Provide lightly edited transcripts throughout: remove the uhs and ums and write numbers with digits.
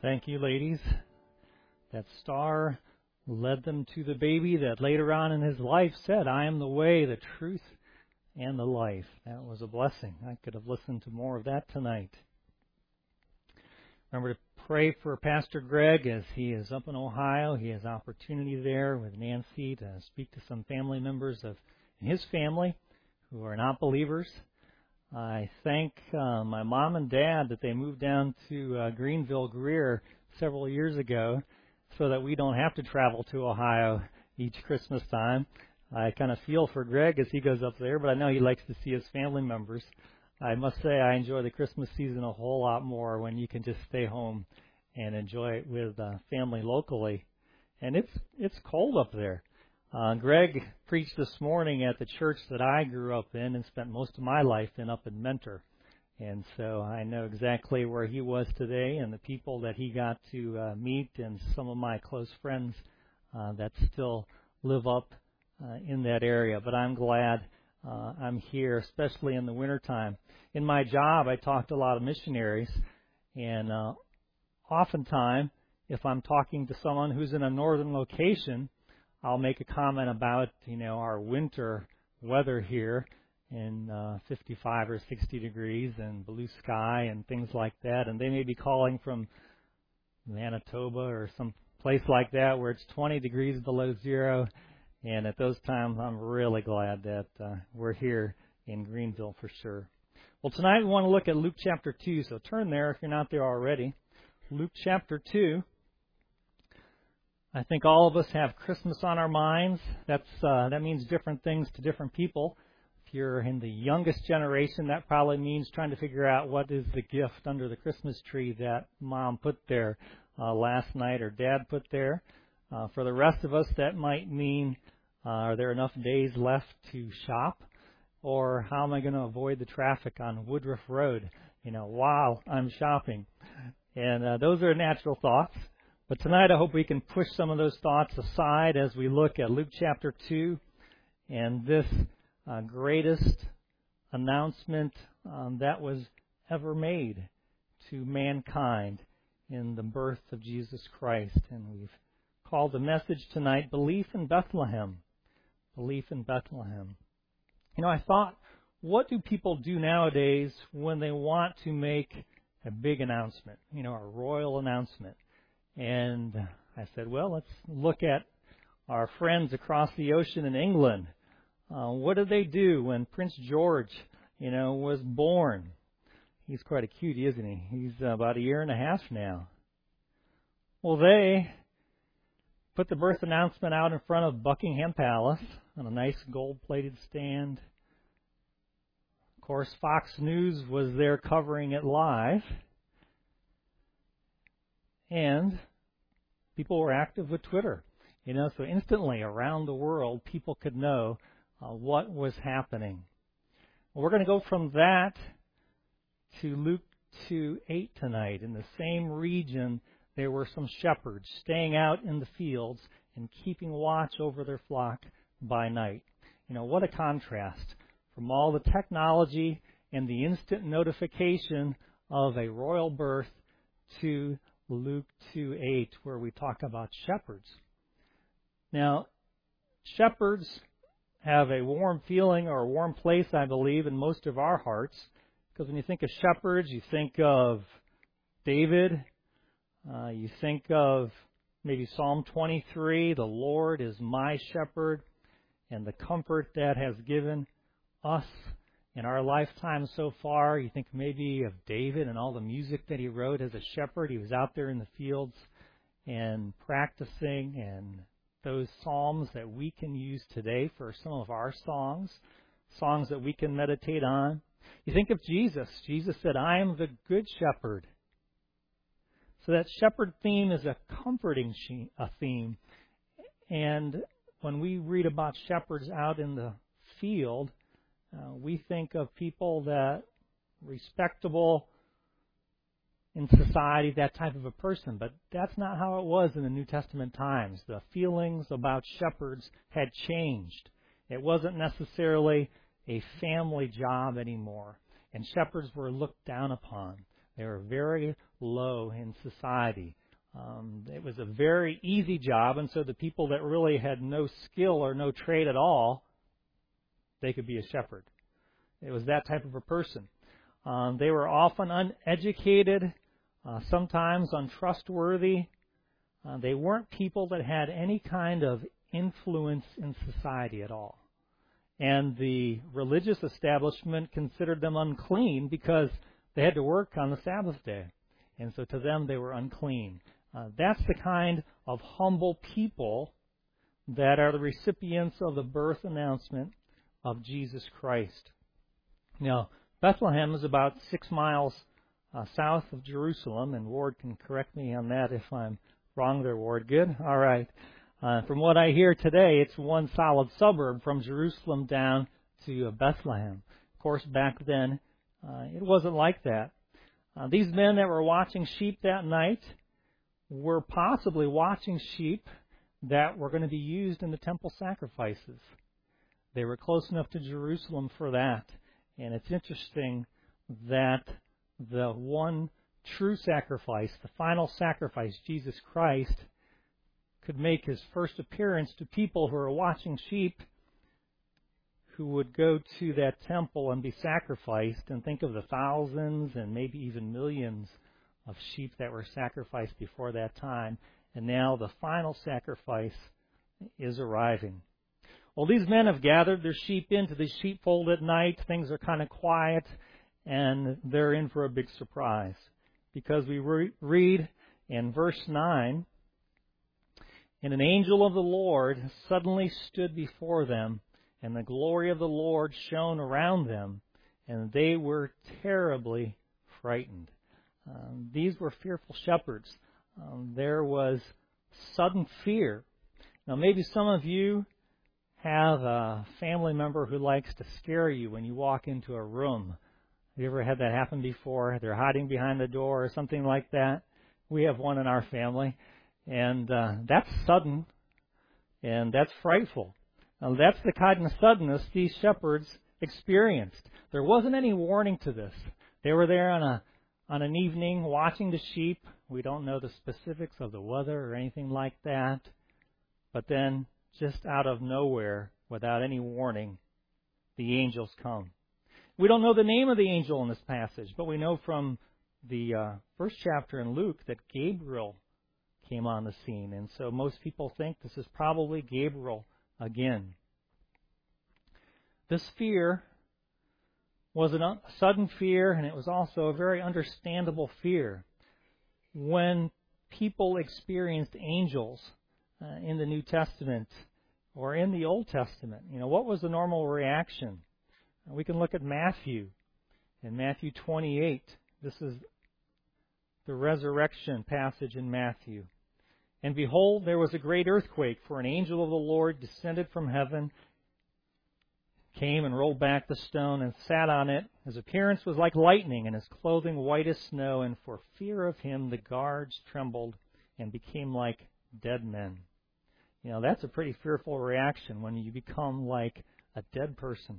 Thank you, ladies. That star led them to the baby that later on in his life said, I am the way, the truth, and the life. That was a blessing. I could have listened to more of that tonight. Remember to pray for Pastor Greg as he is up in Ohio. He has opportunity there with Nancy to speak to some family members of his family who are not believers. I thank my mom and dad that they moved down to Greenville, Greer several years ago so that we don't have to travel to Ohio each Christmas time. I kind of feel for Greg as he goes up there, but I know he likes to see his family members. I must say I enjoy the Christmas season a whole lot more when you can just stay home and enjoy it with family locally. And it's cold up there. Greg preached this morning at the church that I grew up in and spent most of my life in up in Mentor. And so I know exactly where he was today and the people that he got to meet and some of my close friends that still live up in that area. But I'm glad I'm here, especially in the wintertime. In my job, I talk to a lot of missionaries, and oftentimes, if I'm talking to someone who's in a northern location, I'll make a comment about, our winter weather here in 55 or 60 degrees and blue sky and things like that. And they may be calling from Manitoba or some place like that where it's 20 degrees below zero. And at those times, I'm really glad that we're here in Greenville for sure. Well, tonight we want to look at Luke chapter 2. So turn there if you're not there already. Luke chapter 2. I think all of us have Christmas on our minds. That means different things to different people. If you're in the youngest generation, that probably means trying to figure out what is the gift under the Christmas tree that Mom put there last night or Dad put there. For the rest of us, that might mean, are there enough days left to shop? Or how am I going to avoid the traffic on Woodruff Road, while I'm shopping? And those are natural thoughts. But tonight I hope we can push some of those thoughts aside as we look at Luke chapter 2 and this greatest announcement that was ever made to mankind in the birth of Jesus Christ. And we've called the message tonight, Belief in Bethlehem. Belief in Bethlehem. I thought, what do people do nowadays when they want to make a big announcement, a royal announcement? And I said, well, let's look at our friends across the ocean in England. What did they do when Prince George, was born? He's quite a cutie, isn't he? He's about a year and a half now. Well, they put the birth announcement out in front of Buckingham Palace on a nice gold-plated stand. Of course, Fox News was there covering it live. And people were active with Twitter, so instantly around the world, people could know what was happening. Well, we're going to go from that to Luke 2:8 tonight. In the same region, there were some shepherds staying out in the fields and keeping watch over their flock by night. What a contrast from all the technology and the instant notification of a royal birth to Luke 2:8, where we talk about shepherds. Now, shepherds have a warm feeling or a warm place, I believe, in most of our hearts, because when you think of shepherds, you think of David, you think of maybe Psalm 23, the Lord is my shepherd, and the comfort that has given us in our lifetime so far. You think maybe of David and all the music that he wrote as a shepherd. He was out there in the fields and practicing, and those psalms that we can use today for some of our songs that we can meditate on. You think of Jesus. Jesus said, I am the good shepherd. So that shepherd theme is a comforting theme. And when we read about shepherds out in the field, we think of people that respectable in society, that type of a person. But that's not how it was in the New Testament times. The feelings about shepherds had changed. It wasn't necessarily a family job anymore. And shepherds were looked down upon. They were very low in society. It was a very easy job, and so the people that really had no skill or no trade at all, they could be a shepherd. It was that type of a person. They were often uneducated, sometimes untrustworthy. They weren't people that had any kind of influence in society at all. And the religious establishment considered them unclean because they had to work on the Sabbath day. And so to them, they were unclean. That's the kind of humble people that are the recipients of the birth announcement of Jesus Christ. Now, Bethlehem is about 6 miles south of Jerusalem, and Ward can correct me on that if I'm wrong there, Ward. Good? All right. From what I hear today, it's one solid suburb from Jerusalem down to Bethlehem. Of course, back then, it wasn't like that. These men that were watching sheep that night were possibly watching sheep that were going to be used in the temple sacrifices. They were close enough to Jerusalem for that. And it's interesting that the one true sacrifice, the final sacrifice, Jesus Christ, could make his first appearance to people who are watching sheep who would go to that temple and be sacrificed, and think of the thousands and maybe even millions of sheep that were sacrificed before that time. And now the final sacrifice is arriving. Well, these men have gathered their sheep into the sheepfold at night. Things are kind of quiet, and they're in for a big surprise. Because we read in verse 9, "And an angel of the Lord suddenly stood before them, and the glory of the Lord shone around them, and they were terribly frightened." These were fearful shepherds. There was sudden fear. Now, maybe some of you have a family member who likes to scare you when you walk into a room. Have you ever had that happen before? They're hiding behind the door or something like that. We have one in our family, and that's sudden, and that's frightful. Now, that's the kind of suddenness these shepherds experienced. There wasn't any warning to this. They were there on an evening watching the sheep. We don't know the specifics of the weather or anything like that. But then, just out of nowhere, without any warning, the angels come. We don't know the name of the angel in this passage, but we know from the first chapter in Luke that Gabriel came on the scene. And so most people think this is probably Gabriel again. This fear was a sudden fear, and it was also a very understandable fear. When people experienced angels in the New Testament or in the Old Testament, what was the normal reaction? We can look at Matthew. In Matthew 28, this is the resurrection passage in Matthew. "And behold, there was a great earthquake, for an angel of the Lord descended from heaven, came and rolled back the stone and sat on it. His appearance was like lightning, and his clothing white as snow, and for fear of him the guards trembled and became like dead men." That's a pretty fearful reaction when you become like a dead person.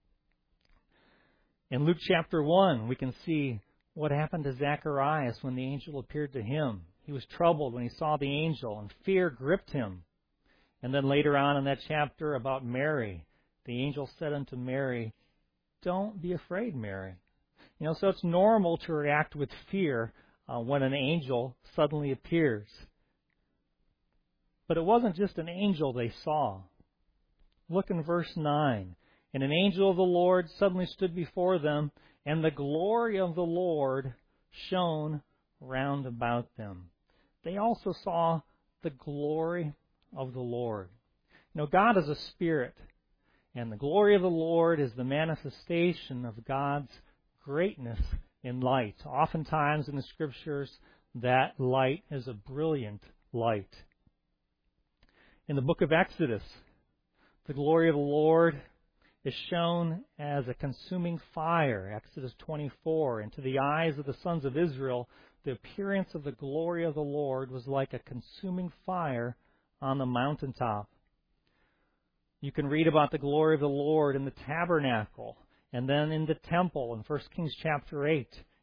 In Luke chapter 1, we can see what happened to Zacharias when the angel appeared to him. He was troubled when he saw the angel, and fear gripped him. And then later on in that chapter about Mary, the angel said unto Mary, "Don't be afraid, Mary." So it's normal to react with fear when an angel suddenly appears. But it wasn't just an angel they saw. Look in verse 9. "And an angel of the Lord suddenly stood before them, and the glory of the Lord shone round about them." They also saw the glory of the Lord. God is a spirit, and the glory of the Lord is the manifestation of God's greatness in light. Oftentimes in the Scriptures, that light is a brilliant light. In the book of Exodus, the glory of the Lord is shown as a consuming fire, Exodus 24. And to the eyes of the sons of Israel, the appearance of the glory of the Lord was like a consuming fire on the mountaintop. You can read about the glory of the Lord in the tabernacle, and then in the temple in 1 Kings chapter 8.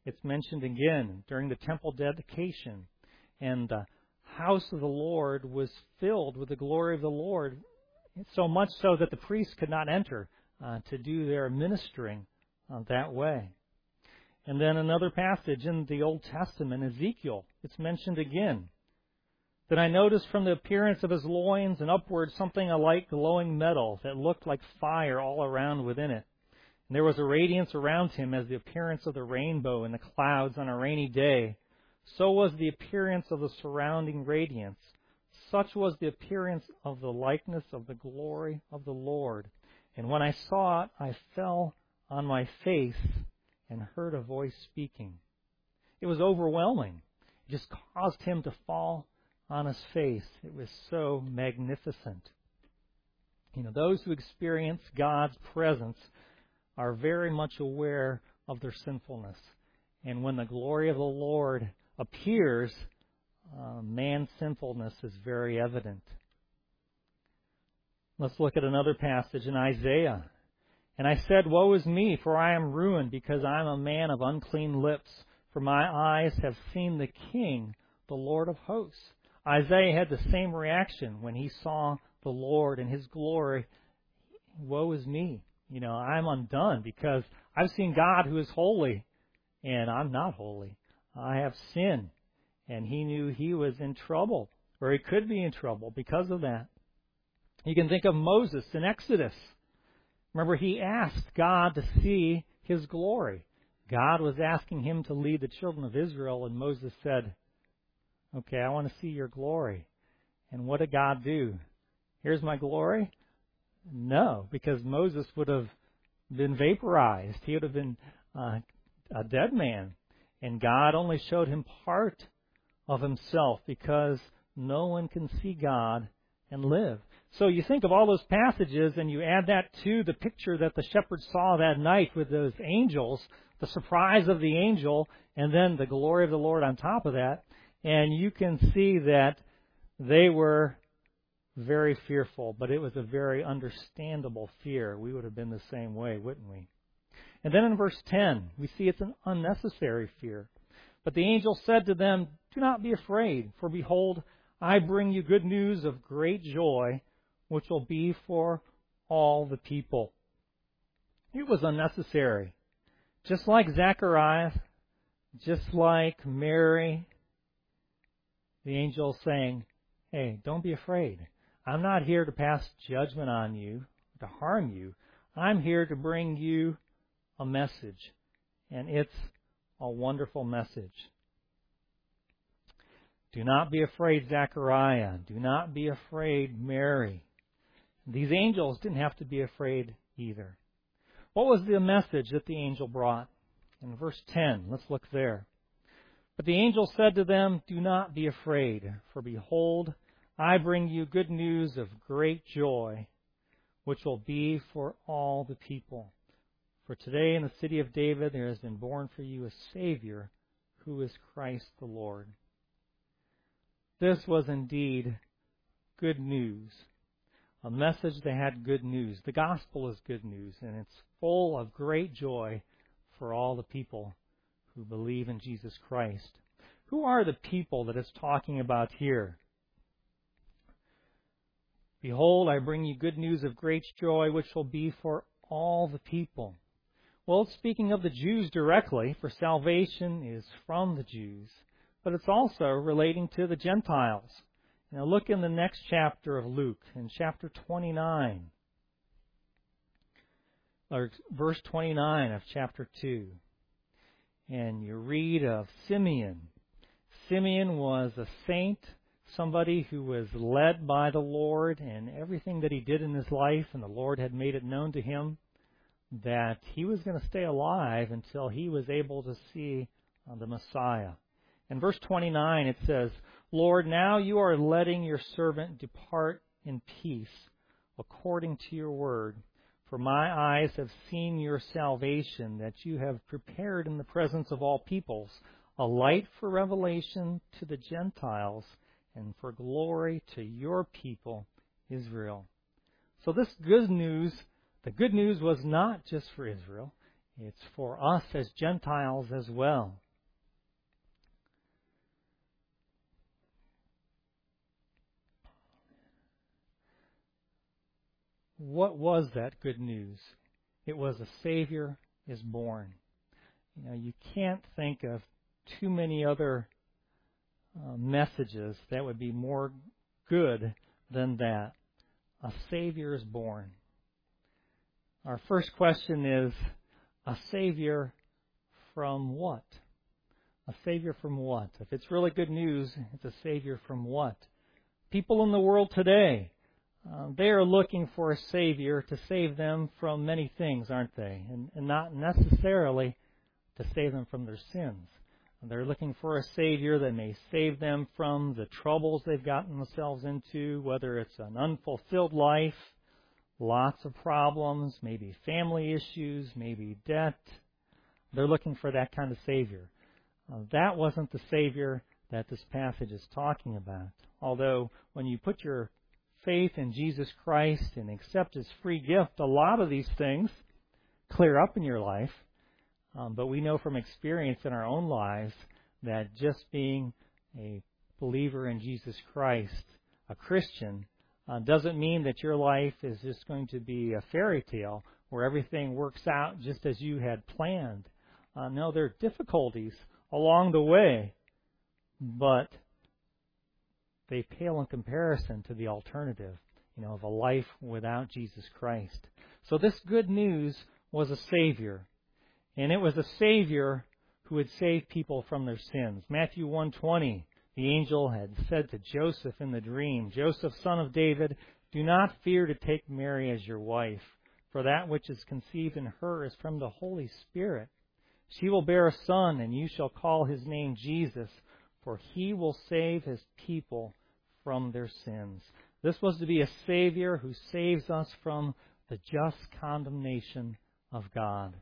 It's mentioned again during the temple dedication. And the house of the Lord was filled with the glory of the Lord, so much so that the priests could not enter to do their ministering that way. And then another passage in the Old Testament, Ezekiel, it's mentioned again. Then I noticed from the appearance of his loins and upward something alike glowing metal that looked like fire all around within it. And there was a radiance around him as the appearance of the rainbow in the clouds on a rainy day. So was the appearance of the surrounding radiance. Such was the appearance of the likeness of the glory of the Lord. And when I saw it, I fell on my face and heard a voice speaking. It was overwhelming. It just caused him to fall on his face. It was so magnificent. Those who experience God's presence are very much aware of their sinfulness. And when the glory of the Lord appears, man's sinfulness is very evident. Let's look at another passage in Isaiah. And I said, Woe is me, for I am ruined, because I am a man of unclean lips. For my eyes have seen the King, the Lord of hosts. Isaiah had the same reaction when he saw the Lord in his glory. Woe is me. I'm undone because I've seen God who is holy, and I'm not holy. I have sinned. And he knew he was in trouble, or he could be in trouble because of that. You can think of Moses in Exodus. Remember, he asked God to see his glory. God was asking him to lead the children of Israel, and Moses said, Okay, I want to see your glory. And what did God do? Here's my glory? No, because Moses would have been vaporized. He would have been a dead man. And God only showed him part of himself because no one can see God and live. So you think of all those passages and you add that to the picture that the shepherds saw that night with those angels, the surprise of the angel, and then the glory of the Lord on top of that, and you can see that they were very fearful, but it was a very understandable fear. We would have been the same way, wouldn't we? And then in verse 10, we see it's an unnecessary fear. But the angel said to them, Do not be afraid, for behold, I bring you good news of great joy, which will be for all the people. It was unnecessary. Just like Zacharias, just like Mary, the angel saying, Hey, don't be afraid. I'm not here to pass judgment on you, to harm you. I'm here to bring you a message, and it's a wonderful message. Do not be afraid, Zechariah. Do not be afraid, Mary. These angels didn't have to be afraid either. What was the message that the angel brought? In verse 10, let's look there. But the angel said to them, Do not be afraid, for behold, I bring you good news of great joy, which will be for all the people. For today in the city of David there has been born for you a Savior, who is Christ the Lord. This was indeed good news, a message that had good news. The gospel is good news, and it's full of great joy for all the people who believe in Jesus Christ. Who are the people that it's talking about here? Behold, I bring you good news of great joy, which will be for all the people. Well, it's speaking of the Jews directly, for salvation is from the Jews, but it's also relating to the Gentiles. Now look in the next chapter of Luke, in chapter 29, or verse 29 of chapter 2. And you read of Simeon. Simeon was a saint, somebody who was led by the Lord, and everything that he did in his life, and the Lord had made it known to him that he was going to stay alive until he was able to see the Messiah. In verse 29 it says, Lord, now you are letting your servant depart in peace, according to your word. For my eyes have seen your salvation, that you have prepared in the presence of all peoples, a light for revelation to the Gentiles, and for glory to your people, Israel. So this good news, the good news was not just for Israel. It's for us as Gentiles as well. What was that good news? It was a Savior is born. You can't think of too many other messages that would be more good than that. A Savior is born. Our first question is, a Savior from what? A Savior from what? If it's really good news, it's a Savior from what? People in the world today, they are looking for a Savior to save them from many things, aren't they? And not necessarily to save them from their sins. They're looking for a Savior that may save them from the troubles they've gotten themselves into, whether it's an unfulfilled life, lots of problems, maybe family issues, maybe debt. They're looking for that kind of Savior. That wasn't the Savior that this passage is talking about. Although when you put your faith in Jesus Christ and accept His free gift, a lot of these things clear up in your life. But we know from experience in our own lives that just being a believer in Jesus Christ, a Christian, doesn't mean that your life is just going to be a fairy tale where everything works out just as you had planned. No, there are difficulties along the way, but they pale in comparison to the alternative, of a life without Jesus Christ. So this good news was a Savior. And it was a Savior who would save people from their sins. Matthew 1:20, the angel had said to Joseph in the dream, "Joseph, son of David, do not fear to take Mary as your wife, for that which is conceived in her is from the Holy Spirit. She will bear a son, and you shall call his name Jesus, for he will save his people from their sins." This was to be a Savior who saves us from the just condemnation of God.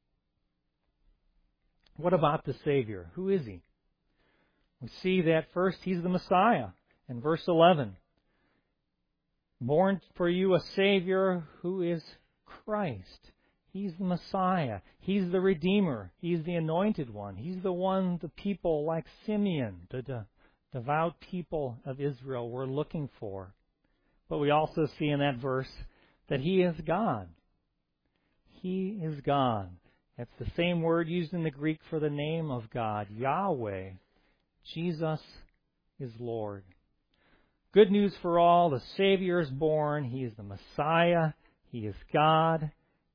What about the Savior? Who is He? We see that first, He's the Messiah. In verse 11, born for you a Savior who is Christ. He's the Messiah. He's the Redeemer. He's the Anointed One. He's the one the people like Simeon, the devout people of Israel, were looking for. But we also see in that verse that He is God. He is God. That's the same word used in the Greek for the name of God, Yahweh. Jesus is Lord. Good news for all. The Savior is born. He is the Messiah. He is God.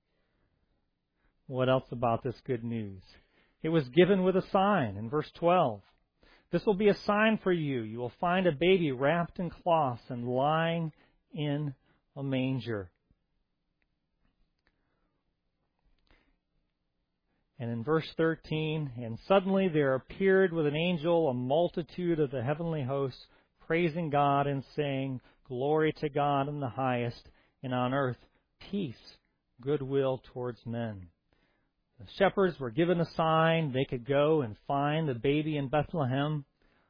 What else about this good news? It was given with a sign in verse 12. This will be a sign for you. You will find a baby wrapped in cloths and lying in a manger. And in verse 13, and suddenly there appeared with an angel a multitude of the heavenly hosts, praising God and saying, "Glory to God in the highest, and on earth peace, goodwill towards men." The shepherds were given a sign. They could go and find the baby in Bethlehem.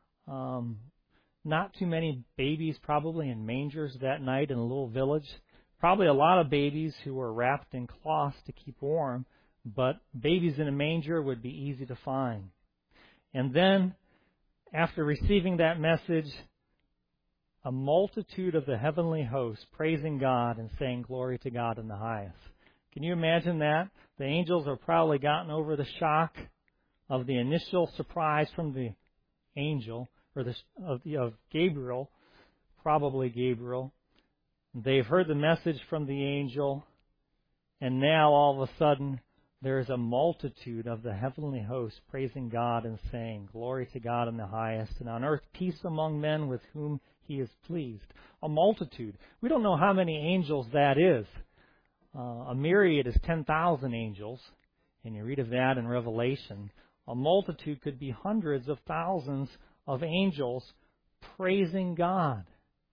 Not too many babies probably in mangers that night in a little village. Probably a lot of babies who were wrapped in cloths to keep warm. But babies in a manger would be easy to find. And then, after receiving that message, a multitude of the heavenly hosts praising God and saying, "Glory to God in the highest." Can you imagine that? The angels have probably gotten over the shock of the initial surprise from the angel, or of Gabriel, probably Gabriel. They've heard the message from the angel, and now all of a sudden, there is a multitude of the heavenly hosts praising God and saying, "Glory to God in the highest, and on earth peace among men with whom He is pleased." A multitude. We don't know how many angels that is. A myriad is 10,000 angels, and you read of that in Revelation. A multitude could be hundreds of thousands of angels praising God.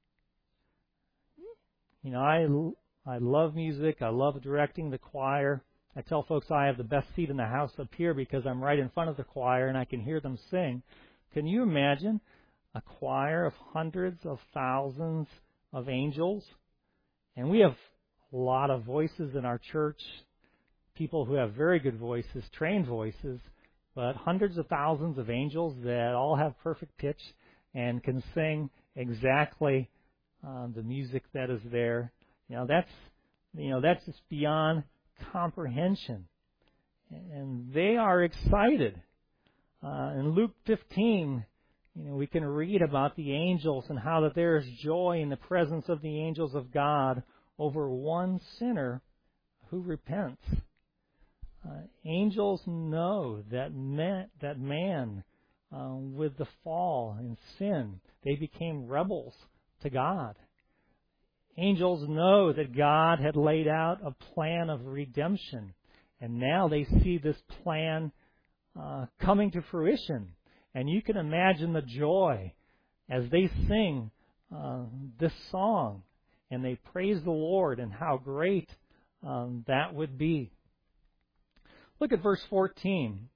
I love music. I love directing the choir. I tell folks I have the best seat in the house up here because I'm right in front of the choir and I can hear them sing. Can you imagine a choir of hundreds of thousands of angels? And we have a lot of voices in our church, people who have very good voices, trained voices, but hundreds of thousands of angels that all have perfect pitch and can sing exactly the music that is there. That's just beyond comprehension. And they are excited. In Luke 15, we can read about the angels and how that there is joy in the presence of the angels of God over one sinner who repents. Angels know that man, with the fall and sin, they became rebels to God. Angels know that God had laid out a plan of redemption, and now they see this plan coming to fruition. And you can imagine the joy as they sing this song and they praise the Lord and how great that would be. Look at verse 14.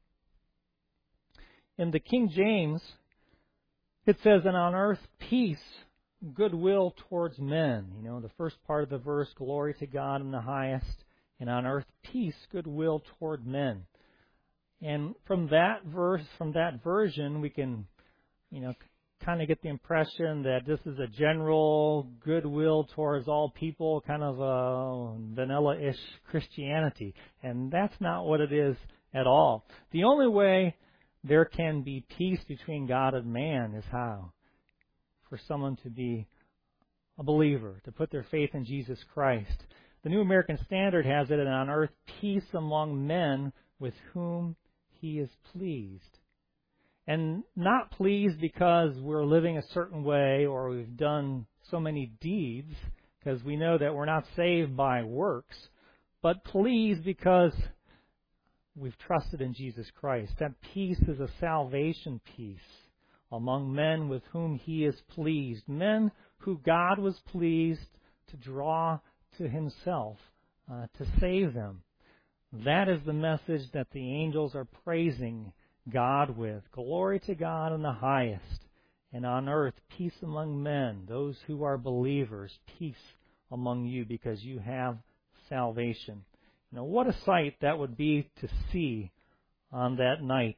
In the King James, it says, "And on earth peace, goodwill towards men." The first part of the verse, glory to God in the highest, and on earth peace, goodwill toward men. And from that verse, from that version, we can, kind of get the impression that this is a general goodwill towards all people, kind of a vanilla-ish Christianity. And that's not what it is at all. The only way there can be peace between God and man is how? For someone to be a believer, to put their faith in Jesus Christ. The New American Standard has it, "And on earth peace among men with whom He is pleased." And not pleased because we're living a certain way or we've done so many deeds, because we know that we're not saved by works, but pleased because we've trusted in Jesus Christ. That peace is a salvation peace among men with whom He is pleased. Men who God was pleased to draw to Himself, to save them. That is the message that the angels are praising God with. Glory to God in the highest, and on earth peace among men, those who are believers, peace among you because you have salvation. What a sight that would be to see on that night.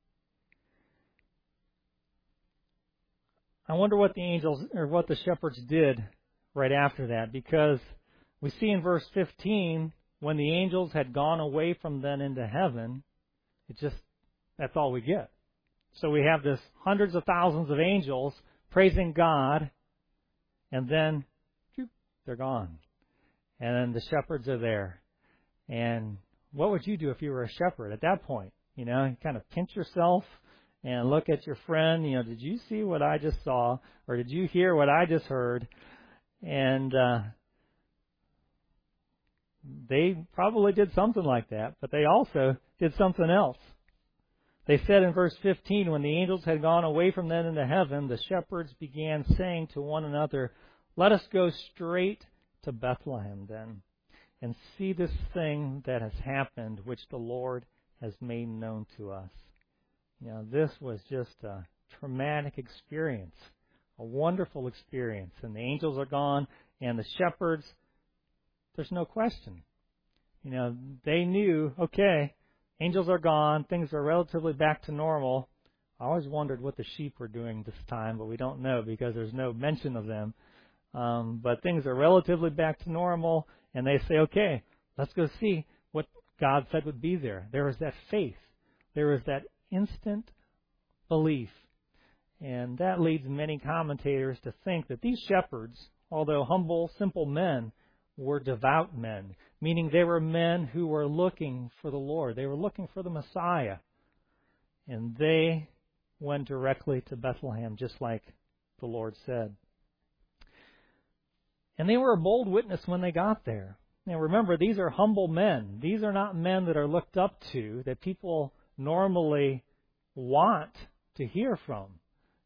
I wonder what the angels or what the shepherds did right after that, because we see in verse 15, when the angels had gone away from them into heaven, that's all we get. So we have this hundreds of thousands of angels praising God, and then they're gone. And then the shepherds are there. And what would you do if you were a shepherd at that point? You kind of pinch yourself and look at your friend. Did you see what I just saw? Or did you hear what I just heard? And they probably did something like that, but they also did something else. They said in verse 15, "When the angels had gone away from them into heaven, the shepherds began saying to one another, 'Let us go straight to Bethlehem then, and see this thing that has happened, which the Lord has made known to us.'" This was just a traumatic experience, a wonderful experience. And the angels are gone, and the shepherds, there's no question. They knew, okay, angels are gone, things are relatively back to normal. I always wondered what the sheep were doing this time, but we don't know because there's no mention of them. But things are relatively back to normal, and they say, okay, let's go see what God said would be there. There was that faith. There was that instant belief. And that leads many commentators to think that these shepherds, although humble, simple men, were devout men, meaning they were men who were looking for the Lord. They were looking for the Messiah. And they went directly to Bethlehem, just like the Lord said. And they were a bold witness when they got there. Now remember, these are humble men. These are not men that are looked up to, that people normally want to hear from.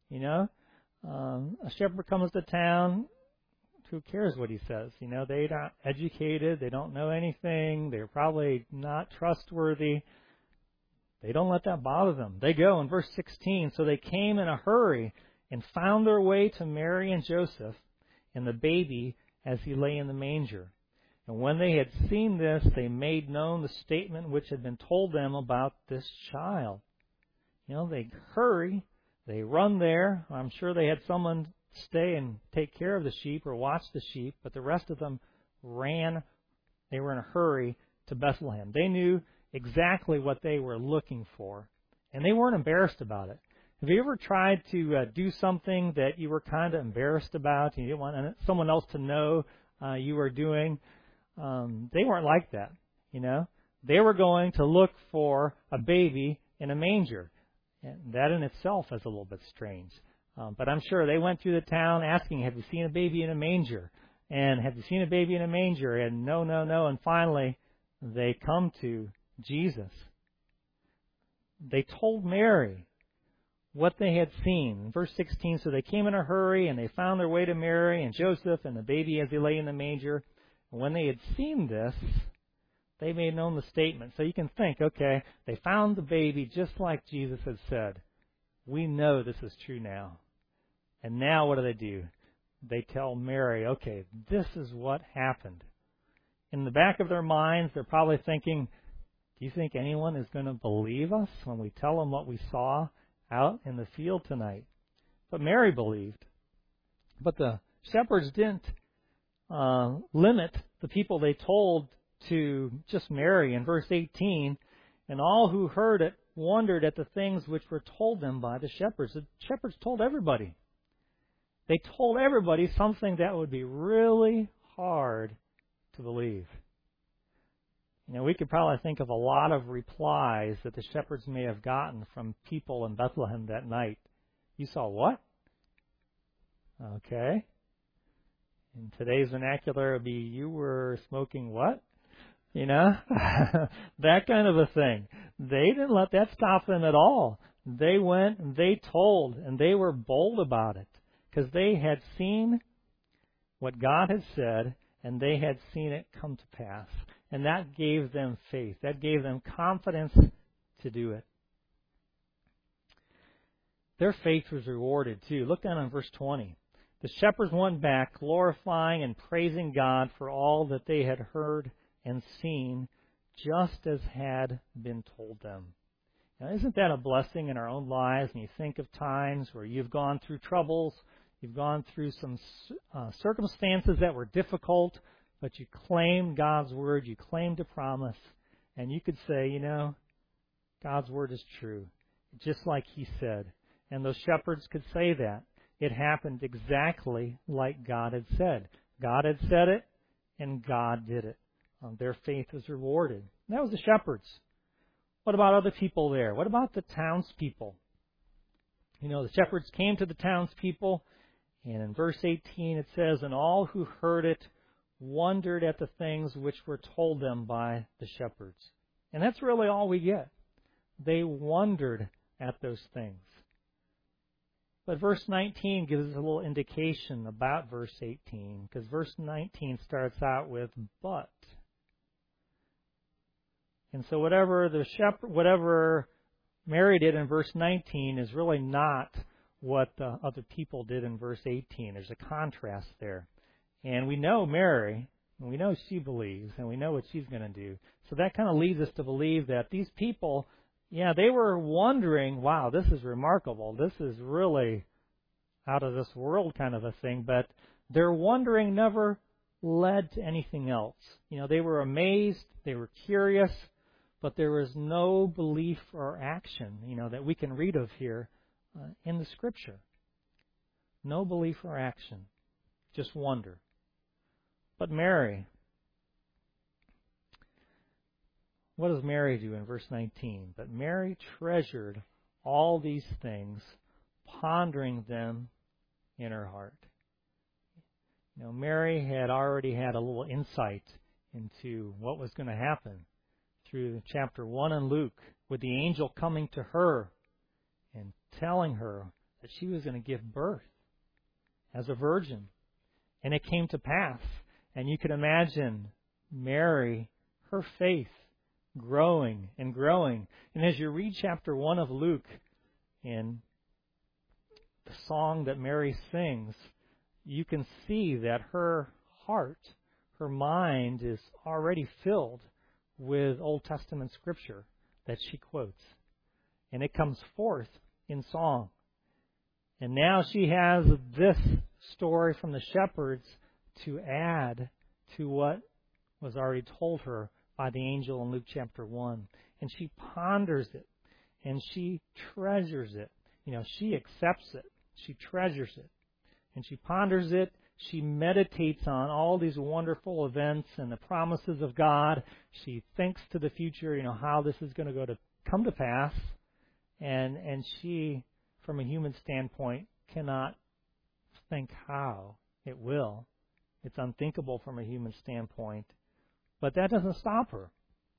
A shepherd comes to town, who cares what he says? They're not educated, they don't know anything, they're probably not trustworthy. They don't let that bother them. They go in verse 16, "So they came in a hurry and found their way to Mary and Joseph and the baby as he lay in the manger. And when they had seen this, they made known the statement which had been told them about this child. They hurry, they run there. I'm sure they had someone stay and take care of the sheep or watch the sheep, but the rest of them ran. They were in a hurry to Bethlehem. They knew exactly what they were looking for, and they weren't embarrassed about it. Have you ever tried to do something that you were kind of embarrassed about and you didn't want someone else to know you were doing? They weren't like that, They were going to look for a baby in a manger. And that in itself is a little bit strange. But I'm sure they went through the town asking, have you seen a baby in a manger? And have you seen a baby in a manger? And no. And finally, they come to Jesus. They told Mary what they had seen. Verse 16, so they came in a hurry and they found their way to Mary and Joseph and the baby as he lay in the manger. And when they had seen this, they made known the statement. So you can think, okay, they found the baby just like Jesus had said. We know this is true now. And now what do? They tell Mary, okay, this is what happened. In the back of their minds, they're probably thinking, do you think anyone is going to believe us when we tell them what we saw out in the field tonight? But Mary believed. But the shepherds didn't limit the people they told to just Mary. In verse 18, and all who heard it wondered at the things which were told them by the shepherds. The shepherds told everybody. They told everybody something that would be really hard to believe. We could probably think of a lot of replies that the shepherds may have gotten from people in Bethlehem that night. You saw what? Okay. In today's vernacular, it would be, you were smoking what? That kind of a thing. They didn't let that stop them at all. They went and they told, and they were bold about it because they had seen what God had said, and they had seen it come to pass. And that gave them faith. That gave them confidence to do it. Their faith was rewarded too. Look down on verse 20. The shepherds went back, glorifying and praising God for all that they had heard and seen, just as had been told them. Now, isn't that a blessing in our own lives? And you think of times where you've gone through troubles, you've gone through some circumstances that were difficult, but you claimed God's word, you claimed a promise, and you could say, God's word is true, just like He said. And those shepherds could say that. It happened exactly like God had said. God had said it, and God did it. Their faith was rewarded. And that was the shepherds. What about other people there? What about the townspeople? The shepherds came to the townspeople, and in verse 18 it says, and all who heard it wondered at the things which were told them by the shepherds. And that's really all we get. They wondered at those things. But verse 19 gives us a little indication about verse 18, because verse 19 starts out with but. And so whatever Mary did in verse 19 is really not what the other people did in verse 18. There's a contrast there. And we know Mary, and we know she believes, and we know what she's going to do. So that kind of leads us to believe that these people, they were wondering, wow, this is remarkable. This is really out of this world kind of a thing. But their wondering never led to anything else. They were amazed, they were curious, but there was no belief or action, that we can read of here in the Scripture. No belief or action, just wonder. But Mary, what does Mary do in verse 19? But Mary treasured all these things, pondering them in her heart. Mary had already had a little insight into what was going to happen through chapter 1 in Luke, with the angel coming to her and telling her that she was going to give birth as a virgin. And it came to pass. And you can imagine Mary, her faith, growing and growing. And as you read chapter 1 of Luke, and the song that Mary sings, you can see that her heart, her mind is already filled with Old Testament scripture that she quotes. And it comes forth in song. And now she has this story from the shepherds to add to what was already told her by the angel in Luke chapter 1. And she ponders it, and she treasures it. She accepts it. She treasures it. And she ponders it. She meditates on all these wonderful events and the promises of God. She thinks to the future, how this is going to come to pass. And she, from a human standpoint, cannot think how it will. It's unthinkable from a human standpoint. But that doesn't stop her.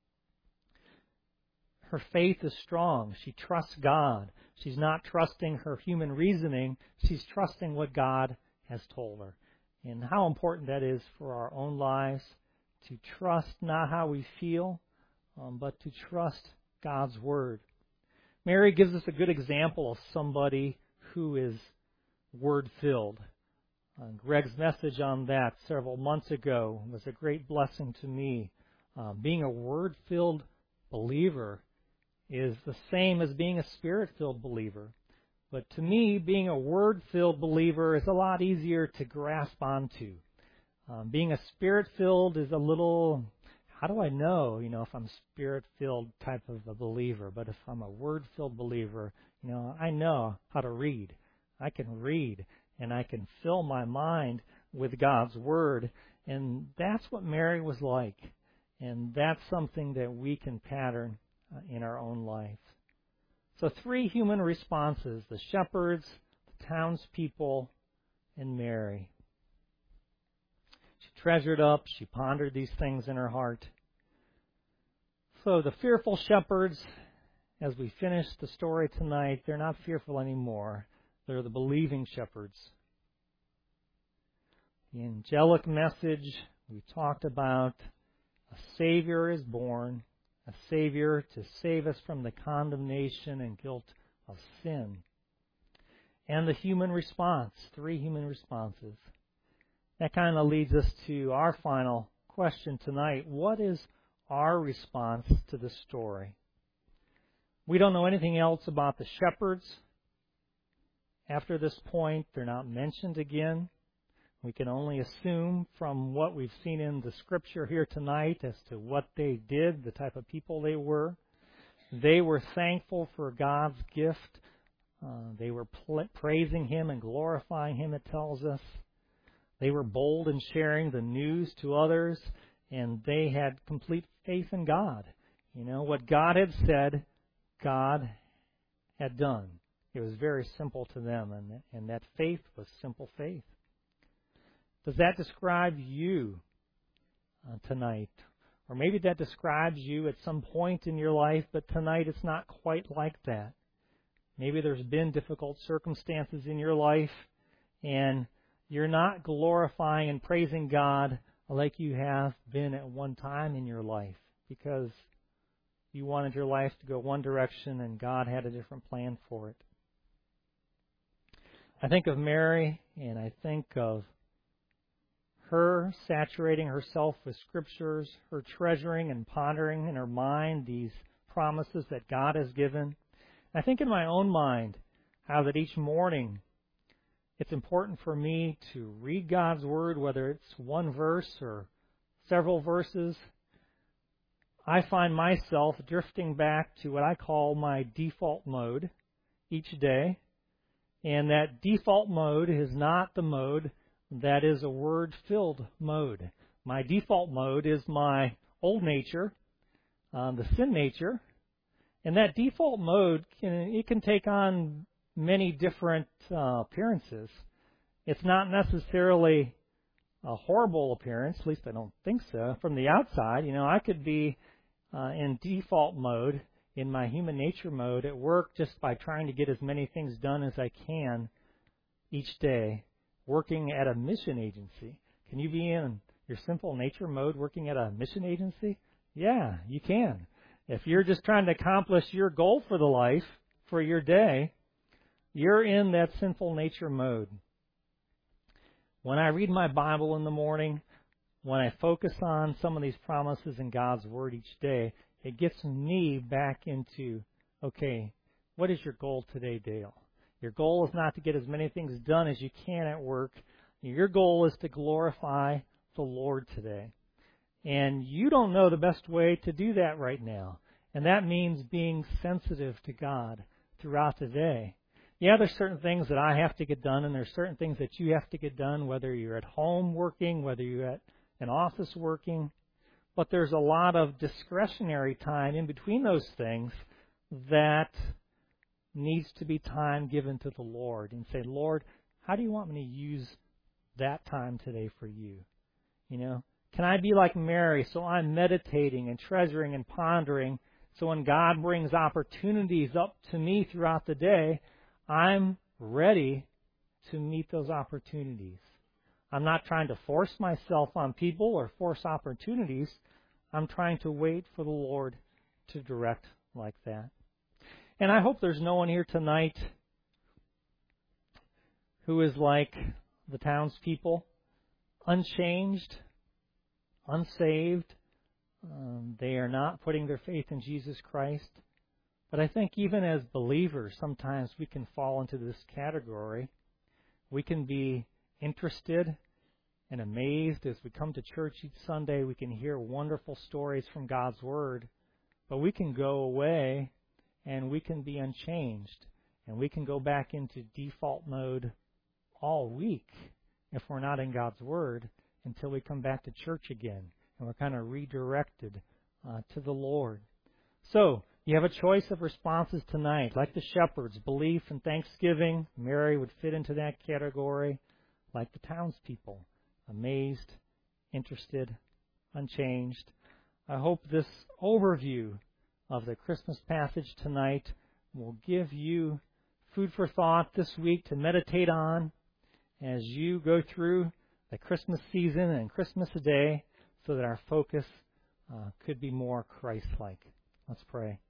Her faith is strong. She trusts God. She's not trusting her human reasoning. She's trusting what God has told her. And how important that is for our own lives, to trust not how we feel, but to trust God's Word. Mary gives us a good example of somebody who is Word-filled. Greg's message on that several months ago was a great blessing to me. Being a Word-filled believer is the same as being a Spirit-filled believer. But to me, being a Word-filled believer is a lot easier to grasp onto. Being a Spirit-filled is a little, how do I know, if I'm Spirit-filled type of a believer? But if I'm a Word-filled believer, I know how to read. I can read, and I can fill my mind with God's Word. And that's what Mary was like. And that's something that we can pattern in our own life. So 3 human responses: the shepherds, the townspeople, and Mary. She treasured up, she pondered these things in her heart. So the fearful shepherds, as we finish the story tonight, they're not fearful anymore. They're the believing shepherds. The angelic message we talked about: a Savior is born, a Savior to save us from the condemnation and guilt of sin. And the human response, 3 human responses. That kind of leads us to our final question tonight. What is our response to this story? We don't know anything else about the shepherds. After this point, they're not mentioned again. We can only assume from what we've seen in the scripture here tonight as to what they did, the type of people they were. They were thankful for God's gift. They were praising Him and glorifying Him, it tells us. They were bold in sharing the news to others, and they had complete faith in God. What God had said, God had done. It was very simple to them, and that faith was simple faith. Does that describe you tonight? Or maybe that describes you at some point in your life, but tonight it's not quite like that. Maybe there's been difficult circumstances in your life, and you're not glorifying and praising God like you have been at one time in your life, because you wanted your life to go one direction and God had a different plan for it. I think of Mary, and I think of her saturating herself with scriptures, her treasuring and pondering in her mind these promises that God has given. I think in my own mind how that each morning it's important for me to read God's Word, whether it's one verse or several verses. I find myself drifting back to what I call my default mode each day. And that default mode is not the mode that is a Word-filled mode. My default mode is my old nature, the sin nature. And that default mode, can take on many different appearances. It's not necessarily a horrible appearance, at least I don't think so. From the outside, I could be in default mode, in my human nature mode at work, just by trying to get as many things done as I can each day, working at a mission agency. Can you be in your simple nature mode working at a mission agency? Yeah, you can. If you're just trying to accomplish your goal for the life, for your day, you're in that sinful nature mode. When I read my Bible in the morning, when I focus on some of these promises in God's Word each day, it gets me back into, okay, what is your goal today, Dale? Your goal is not to get as many things done as you can at work. Your goal is to glorify the Lord today. And you don't know the best way to do that right now. And that means being sensitive to God throughout the day. Yeah, there's certain things that I have to get done, and there's certain things that you have to get done, whether you're at home working, whether you're at an office working. But there's a lot of discretionary time in between those things that needs to be time given to the Lord. And say, Lord, how do you want me to use that time today for you? You know, can I be like Mary, so I'm meditating and treasuring and pondering, so when God brings opportunities up to me throughout the day, I'm ready to meet those opportunities. I'm not trying to force myself on people or force opportunities. I'm trying to wait for the Lord to direct like that. And I hope there's no one here tonight who is like the townspeople, unchanged, unsaved. They are not putting their faith in Jesus Christ. But I think even as believers, sometimes we can fall into this category. We can be interested and amazed as we come to church each Sunday. We can hear wonderful stories from God's Word. But we can go away and we can be unchanged. And we can go back into default mode all week if we're not in God's Word until we come back to church again. And we're kind of redirected to the Lord. So, you have a choice of responses tonight. Like the shepherds, belief and thanksgiving. Mary would fit into that category. Like the townspeople, amazed, interested, unchanged. I hope this overview of the Christmas passage tonight will give you food for thought this week to meditate on as you go through the Christmas season and Christmas Day, so that our focus could be more Christ-like. Let's pray.